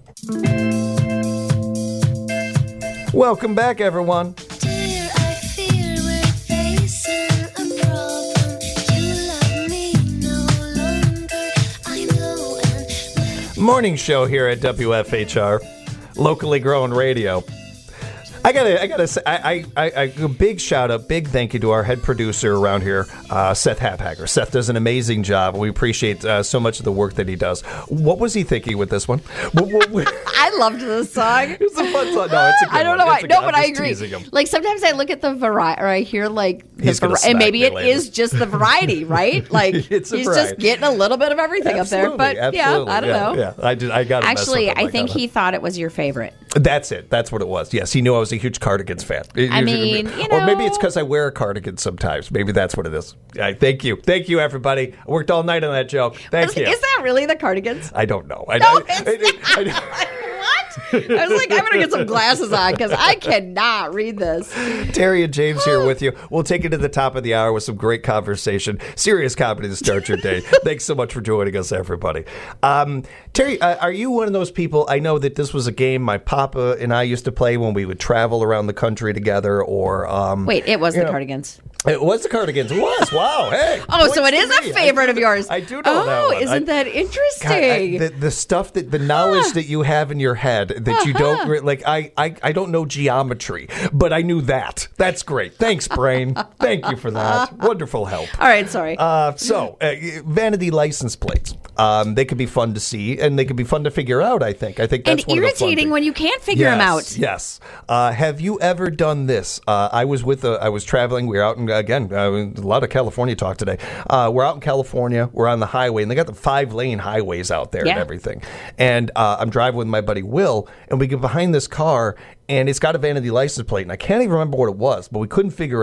Welcome back, everyone. Dear, I fear we're facing a problem. You love me no longer. I know and Morning show here at W F H R, locally grown radio. I gotta, I gotta say, I, I, I, a big shout out, big thank you to our head producer around here, uh, Seth Haphacker. Seth does an amazing job, and we appreciate uh, so much of the work that he does. What was he thinking with this one? What- what- what- I loved this song. It's a fun song. No, it's a good I don't one. know why. It's a No, good- but I'm I just agree. teasing him. Like sometimes I look at the variety, or I hear like the He's gonna vari- and smack maybe me it later. is just the variety, right? Like It's a he's variety. just getting a little bit of everything up there. But Absolutely, yeah, absolutely. I don't yeah, know. Yeah, I, just, I got Actually, I think he thought it was your favorite. That's it. That's what it was. Yes, he knew I was a huge cardigans fan. I mean, you or maybe it's know. because I wear a cardigan sometimes. Maybe that's what it is. Yeah, thank you, thank you, everybody. I worked all night on that joke. Thank Is, you. is that really the Cardigans? I don't know. I, No, I, it's I- I- not. What? I was like, I'm gonna get some glasses on because I cannot read this. Terry and James here with you. We'll take it to the top of the hour with some great conversation, serious comedy to start your day. Thanks so much for joining us, everybody. Um, Terry, uh, are you one of those people? I know that this was a game my papa and I used to play when we would travel around the country together. Or um, Wait, it was you the know, Cardigans. It was the Cardigans. It was. Wow. Hey. Oh, so points it to is me. a favorite I do of know- yours. I do know oh, that one. isn't I- that God, interesting? I, the, the stuff that the knowledge that you have in your head that you don't Uh-huh. re- like. I, I I don't know geometry, but I knew that. That's great. Thanks, brain. Thank you for that. Wonderful help. All right, sorry. Uh, so, uh, vanity license plates. Um, they could be fun to see, and they could be fun to figure out. I think. I think that's and one of the fun irritating things. when you can't figure yes, them out. Yes. Uh, have you ever done this? Uh, I was with. A, I was traveling. We were out in again uh, a lot of California talk today. Uh, we're out in California. We're on the highway, and they got the five lane highways out there Yeah. and everything. And uh, I'm driving with my buddy Will, and we get behind this car, and it's got a vanity license plate, and I can't even remember what it was, but we couldn't figure it out.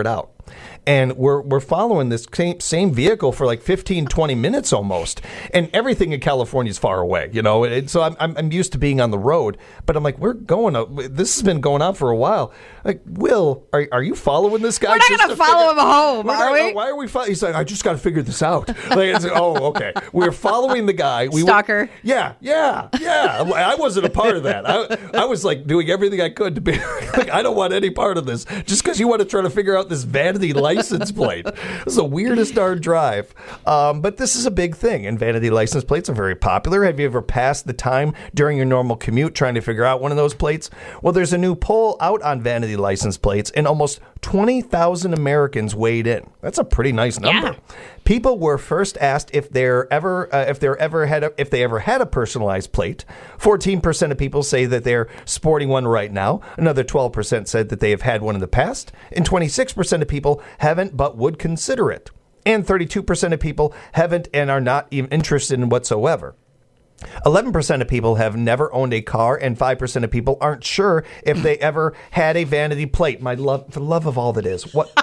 And we're we're following this same, same vehicle for like fifteen, twenty minutes almost. And everything in California is far away, you know. And so I'm, I'm I'm used to being on the road. But I'm like, we're going, up, this has been going on for a while. Like, Will, are, are you following this guy? We're not just gonna to follow figure- him home, We're are not- we? Why are we following? He's like, I just got to figure this out. Like, it's, oh, okay. We're following the guy. We were- Stalker. yeah, yeah, yeah. I wasn't a part of that. I, I was like doing everything I could to be like, I don't want any part of this. Just because you want to try to figure out this vanity license plate. This is the weirdest darn drive. Um, but this is a big thing, and vanity license plates are very popular. Have you ever passed the time during your normal commute trying to figure out one of those plates? Well, there's a new poll out on vanity license plates, and almost twenty thousand Americans weighed in. That's a pretty nice number. Yeah. People were first asked if they're ever uh, if they're ever had a, if they ever had a personalized plate. fourteen percent of people say that they're sporting one right now. Another twelve percent said that they have had one in the past, and twenty-six percent of people haven't but would consider it. And thirty-two percent of people haven't and are not even interested in whatsoever. eleven percent of people have never owned a car, and five percent of people aren't sure if they ever had a vanity plate. My love, for the love of all that is, what?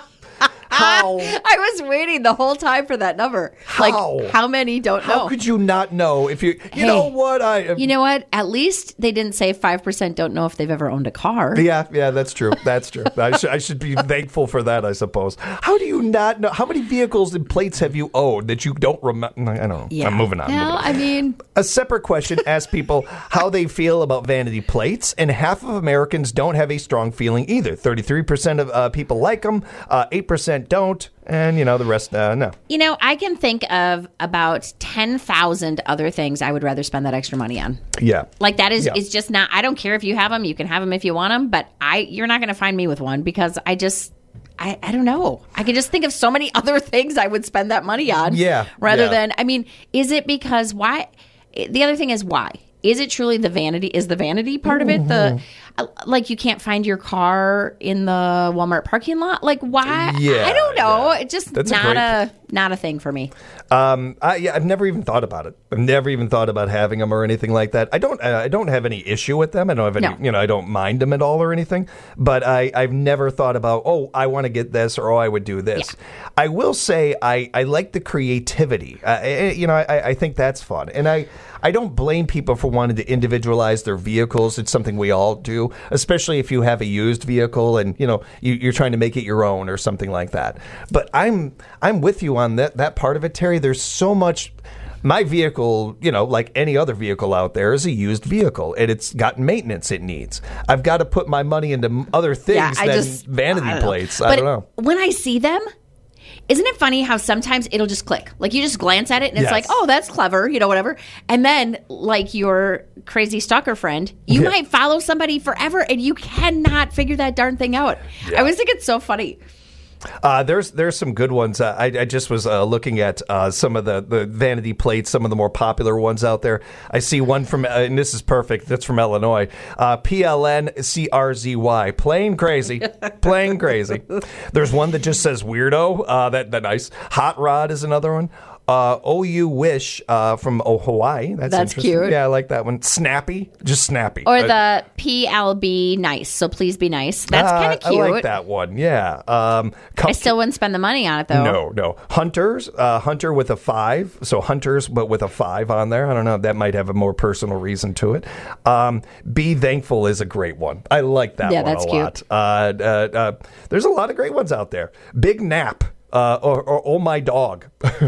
How? I was waiting the whole time for that number. How? Like, how many don't How know? could you not know if you? You Hey, know what I? You know what? At least they didn't say five percent don't know if they've ever owned a car. Yeah, yeah, that's true. That's true. I should I should be thankful for that, I suppose. How do you not know? How many vehicles and plates have you owned that you don't remember? I don't know. Yeah. I'm moving on. No, moving on. I mean, A separate question asks people how they feel about vanity plates, and half of Americans don't have a strong feeling either. thirty-three percent of uh, people like them, uh, eight percent don't, and, you know, the rest, uh, no. You know, I can think of about ten thousand other things I would rather spend that extra money on. Yeah. Like that is Yeah. it's just not. I don't care if you have them. You can have them if you want them. But I, you're not going to find me with one because I just, I, I don't know. I can just think of so many other things I would spend that money on. Yeah, Rather yeah. than, I mean, is it because why? The other thing is why. Is it truly the vanity? Is the vanity part of it the Mm-hmm. uh, like you can't find your car in the Walmart parking lot? Like why? Yeah, I don't know. yeah. It's just That's a not great a, not a thing for me. Um, I, yeah, I've never even thought about it. I've never even thought about having them or anything like that. I don't. Uh, I don't have any issue with them. I don't have any. No. You know, I don't mind them at all or anything. But I, I've never thought about. Oh, I want to get this, or oh, I would do this. Yeah. I will say I, I like the creativity. Uh, eh, you know, I, I think that's fun, and I. I don't blame people for wanting to individualize their vehicles. It's something we all do, especially if you have a used vehicle and you know you, you're trying to make it your own or something like that. But I'm I'm with you on that that part of it, Terry. There's so much. My vehicle, you know, like any other vehicle out there, is a used vehicle, and it's got maintenance it needs. I've got to put my money into other things Yeah, I than just- vanity I don't know. plates. I But don't know. when I see them, isn't it funny how sometimes it'll just click? Like you just glance at it and it's Yes. like, oh, that's clever, you know, whatever. And then, like your crazy stalker friend, you Yeah. might follow somebody forever and you cannot figure that darn thing out. I always think it's so funny. Uh, there's there's some good ones. Uh, I, I just was uh, looking at uh, some of the, the vanity plates, some of the more popular ones out there. I see one from, uh, and this is perfect, that's from Illinois, uh, P L N C R Z Y, plain crazy, plain crazy. There's one that just says weirdo, uh, that, that nice. Hot Rod is another one. Uh, O U Wish uh, from oh, Hawaii. That's, That's interesting. cute. Yeah, I like that one. Snappy, just snappy. Or Uh, the P L B nice, so please be nice. That's uh, kind of cute. I like that one. Yeah. Um, I still wouldn't spend the money on it though. No, no. Hunters, uh, Hunter with a five. So Hunters, but with a five on there. I don't know. That might have a more personal reason to it. Um, Be Thankful is a great one. I like that Yeah, one that's a cute. lot. Uh, uh, uh, there's a lot of great ones out there. Big Nap. Uh, or, or Oh My Dog.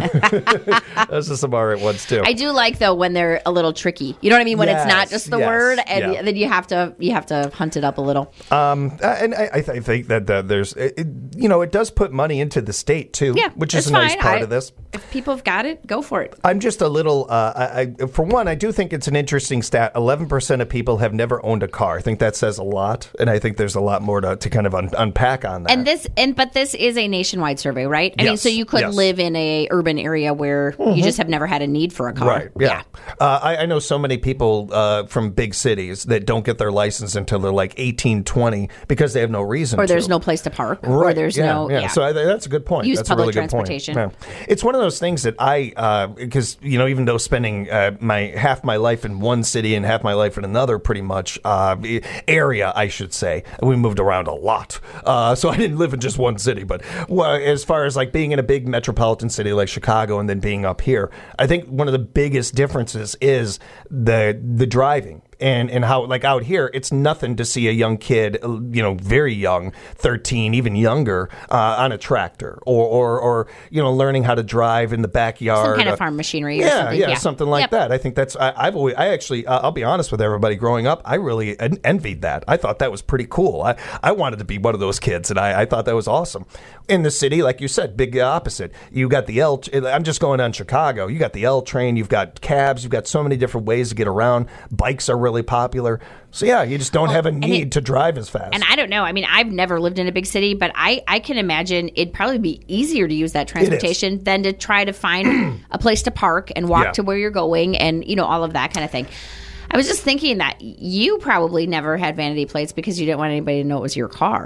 Those are some all right ones too. I do like though when they're a little tricky. You know what I mean? When it's not Yes, just the yes, word, and yeah. then you have to you have to hunt it up a little. Um, uh, and I, I th- I think that uh, there's, it, it- you know, it does put money into the state too, Yeah, which is it's a nice fine. part I- of this. If people have got it, go for it. I'm just a little, uh, I, I, for one, I do think it's an interesting stat. eleven percent of people have never owned a car. I think that says a lot, and I think there's a lot more to, to kind of un- unpack on that. And this, and but this is a nationwide survey, right? I mean, Yes, so you could yes. live in a urban area where you just have never had a need for a car, Right. Yeah. Uh, I, I know so many people uh, from big cities that don't get their license until they're like eighteen, twenty because they have no reason Or to. there's no place to park, Right. or there's yeah, no yeah. yeah. So I, that's a good point. Use that's public a really transportation. Good point. Yeah. It's one of of those things that I, because, you know, even though spending uh, my half my life in one city and half my life in another pretty much uh, area, I should say, we moved around a lot. Uh, so I didn't live in just one city. But well, as far as like being in a big metropolitan city like Chicago and then being up here, I think one of the biggest differences is the the driving. And and how, like out here, it's nothing to see a young kid, you know, very young, thirteen, even younger, uh, on a tractor or, or, or, you know, learning how to drive in the backyard. Some kind Uh, of farm machinery or yeah, something. Yeah, something like Yep. that. I think that's, I, I've always, I actually, uh, I'll be honest with everybody, growing up, I really en- envied that. I thought that was pretty cool. I, I wanted to be one of those kids, and I, I thought that was awesome. In the city, like you said, big opposite. You got the L, I'm just going on Chicago. You got the L train, you've got cabs, you've got so many different ways to get around. Bikes are really popular. So yeah, you just don't have a and need it- to drive as fast. And I don't know. I mean, I've never lived in a big city, but I, I can imagine it'd probably be easier to use that transportation than to try to find a place to park and walk Yeah. to where you're going and, you know, all of that kind of thing. I was just thinking that you probably never had vanity plates because you didn't want anybody to know it was your car.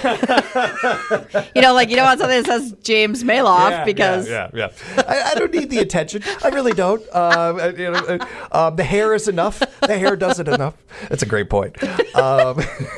You know, like you don't want something that says James Maloff Yeah, because yeah, yeah, yeah. I, I don't need the attention. I really don't. Uh, you know, uh, uh, the hair is enough. The hair does it enough. That's a great point. Um,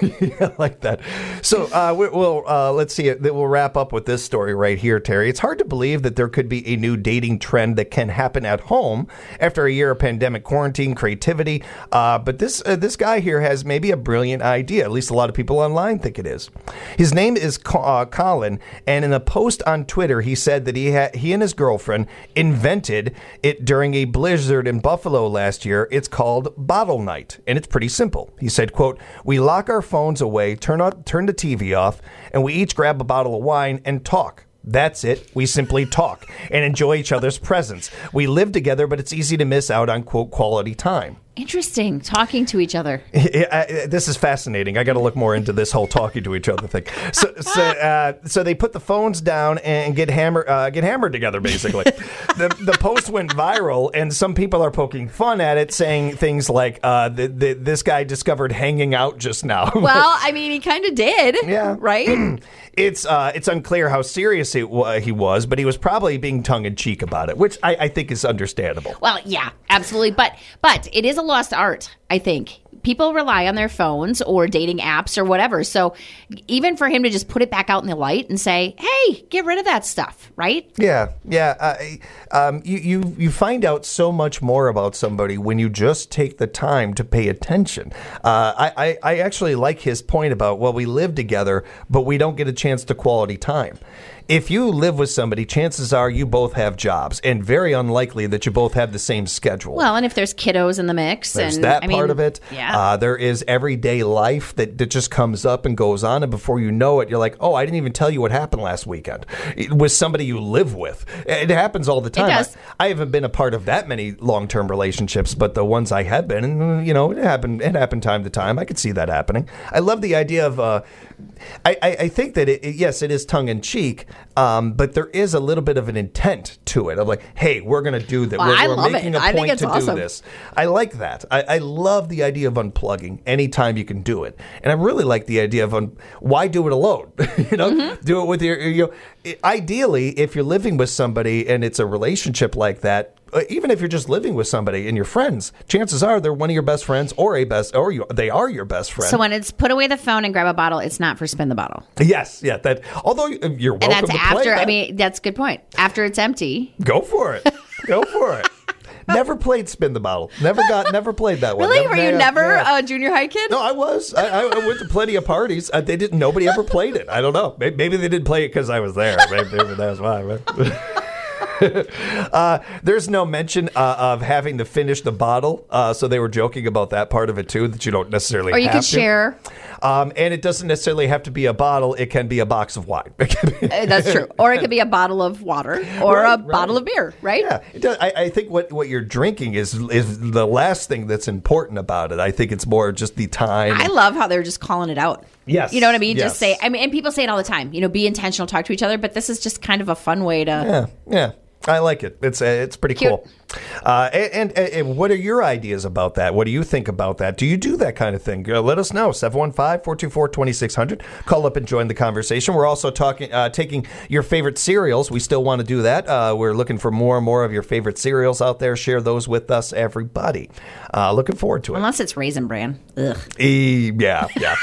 I like that. So uh, we, we'll uh, let's see. We'll wrap up with this story right here, Terry. It's hard to believe that there could be a new dating trend that can happen at home after a year of pandemic quarantine, creativity. Uh, but this uh, this guy here has maybe a brilliant idea. At least a lot of people online think it is. His name is Co- uh, Colin, and in a post on Twitter, he said that he had he and his girlfriend invented it during a blizzard in Buffalo last year. It's called Bottle Night, and it's pretty simple. He said, "quote We lock our phones away, turn on, turn the T V off, and we each grab a bottle of wine and talk." That's it. We simply talk and enjoy each other's presence. We live together, but it's easy to miss out on, quote, quality time. Interesting. Talking to each other. I- I- this is fascinating. I got to look more into this whole talking to each other thing. So, so, uh, so they put the phones down and get hammer, uh, get hammered together. Basically, the the post went viral, and some people are poking fun at it, saying things like, uh, the, the, "This guy discovered hanging out just now." well, I mean, he kind of did. Yeah. Right? It's uh, it's unclear how serious it wa he was, but he was probably being tongue in cheek about it, which I, I think is understandable. Well, yeah, absolutely. But but it is a lost art, I think. People rely on their phones or dating apps or whatever. So even for him to just put it back out in the light and say, hey, get rid of that stuff, right? Yeah, yeah. Uh, um, you, you you find out so much more about somebody when you just take the time to pay attention. Uh, I, I, I actually like his point about, well, we live together, but we don't get a chance to quality time. If you live with somebody, chances are you both have jobs, and very unlikely that you both have the same schedule. Well, and if there's kiddos in the mix. There's and, that I part mean, of it. Yeah. Uh, there is everyday life that, that just comes up and goes on, and before you know it, you're like, oh, I didn't even tell you what happened last weekend with somebody you live with. It happens all the time. does. I, I haven't been a part of that many long-term relationships, but the ones I have been, and you know, it happened. It happened time to time. I could see that happening. I love the idea of. Uh, I, I, I think that it, it- yes, it is tongue in cheek, um, but there is a little bit of an intent to it. Of like, hey, we're going to do that. Well, we're I we're love making it. a I think point it's to awesome. do this. I like that. I, I love the idea of unplugging anytime you can do it, and I really like the idea of un- why do it alone? you know, Mm-hmm. do it with your. You know, ideally, if you're living with somebody and it's a relationship like that. Uh, even if you're just living with somebody and your friends, chances are they're one of your best friends or a best, or you, they are your best friend. So when it's put away the phone and grab a bottle, it's not for spin the bottle. yes, yeah. That although you're welcome And that's to play after, that. I mean, that's a good point. After it's empty. Go for it. Go for it. Never played spin the bottle. Never got. Never played that one. Really? Never- Were you yeah, never yeah. a junior high kid? No, I was. I, I went to plenty of parties. Uh, they didn't. Nobody ever played it. I don't know. Maybe, maybe they didn't play it because I was there. Maybe, maybe that's why. Right? uh, there's no mention uh, of having to finish the bottle, uh, so they were joking about that part of it too. That you don't necessarily. Or you have could to. share. Um, and it doesn't necessarily have to be a bottle. It can be a box of wine. It can be- Uh, That's true. Or it could be a bottle of water or Right, a right. bottle of beer, right? Yeah, it does. I, I think what, what you're drinking is is the last thing that's important about it. I think it's more just the time. I love how they're just calling it out. Yes. You know what I mean? Yes. Just say, I mean, and people say it all the time, you know, be intentional, talk to each other, but this is just kind of a fun way to. yeah, yeah. I like it. It's uh, it's pretty Cute. cool. Uh, and, and, and what are your ideas about that? What do you think about that? Do you do that kind of thing? Uh, let us know. seven one five, four two four, two six zero zero. Call up and join the conversation. We're also talking, uh, taking your favorite cereals. We still want to do that. Uh, we're looking for more and more of your favorite cereals out there. Share those with us, everybody. Uh, looking forward to it. Unless it's Raisin Bran. Ugh. E- yeah, yeah.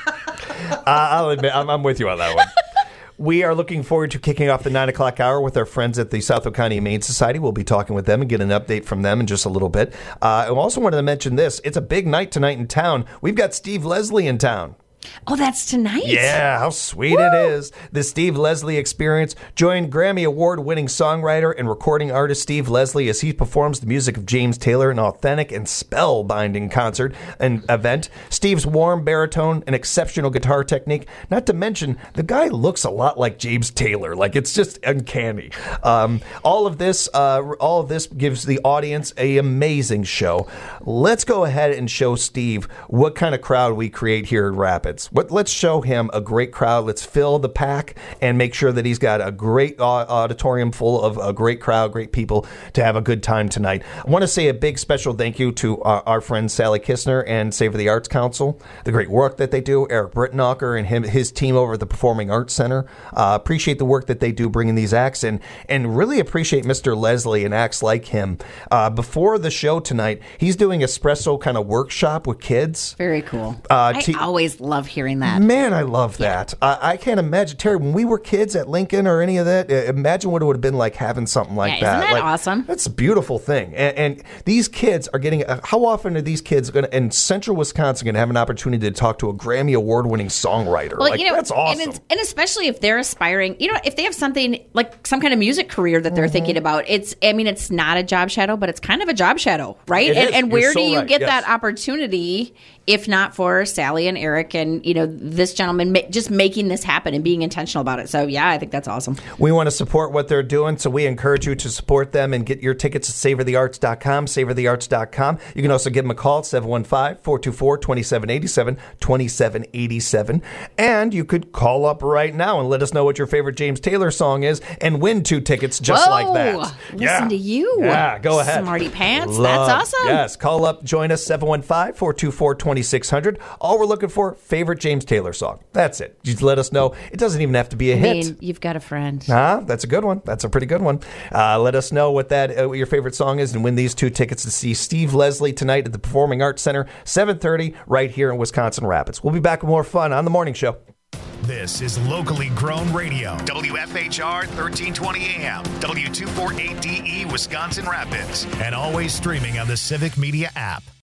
uh, I'll admit, I'm, I'm with you on that one. We are looking forward to kicking off the nine o'clock hour with our friends at the Southwick County Humane Society. We'll be talking with them and get an update from them in just a little bit. Uh, I also wanted to mention this. It's a big night tonight in town. We've got Steve Leslie in town. Oh, that's tonight. Yeah, how sweet it is. The Steve Leslie Experience. Join Grammy Award-winning songwriter and recording artist Steve Leslie as he performs the music of James Taylor, an authentic and spellbinding concert and event. Steve's warm baritone and exceptional guitar technique. Not to mention, the guy looks a lot like James Taylor. Like, it's just uncanny. Um, all of this, uh, all of this gives the audience an amazing show. Let's go ahead and show Steve what kind of crowd we create here at Rapids. What, let's show him a great crowd. Let's fill the pack and make sure that he's got a great uh, auditorium full of a great crowd, great people to have a good time tonight. I want to say a big special thank you to our, our friend Sally Kistner and Savor the Arts Council, the great work that they do, Eric Brittenocker and him, his team over at the Performing Arts Center. Uh, appreciate the work that they do bringing these acts in, and really appreciate Mister Leslie and acts like him. Uh, before the show tonight, he's doing espresso kind of workshop with kids. Very cool. Uh, I t- always love hearing that. Man, I love that. I, I can't imagine, Terry, when we were kids at Lincoln or any of that, uh, imagine what it would have been like having something like Yeah, isn't that. that Like, awesome? That's a beautiful thing. And, and these kids are getting, uh, how often are these kids going to, in central Wisconsin, going to have an opportunity to talk to a Grammy Award winning songwriter? Well, like, you know, that's awesome. And, it's, and especially if they're aspiring, you know, if they have something like some kind of music career that they're Mm-hmm. thinking about, it's, I mean, it's not a job shadow, but it's kind of a job shadow, right? It and is. and You're where so do you right. get Yes. that opportunity if not for Sally and Eric and, you know, this gentleman ma- just making this happen and being intentional about it? So, yeah, I think that's awesome. We want to support what they're doing, so we encourage you to support them and get your tickets at savor the arts dot com, savor the arts dot com. You can also give them a call at seven one five, four two four, two seven eight seven, two seven eight seven. And you could call up right now and let us know what your favorite James Taylor song is and win two tickets just Whoa, like that. listen Yeah. to you. Yeah, go ahead. Smarty pants. Love- That's awesome. Yes, call up, join us, seven one five, four two four, two six zero zero. All we're looking for, favorite James Taylor song. That's it. Just let us know. It doesn't even have to be a I hit. mean, you've got a friend. Ah, that's a good one. That's a pretty good one. Uh, let us know what that uh, what your favorite song is and win these two tickets to see Steve Leslie tonight at the Performing Arts Center, seven thirty, right here in Wisconsin Rapids. We'll be back with more fun on The Morning Show. This is locally grown radio. W F H R thirteen twenty A M, W two forty-eight D E, Wisconsin Rapids, and always streaming on the Civic Media app.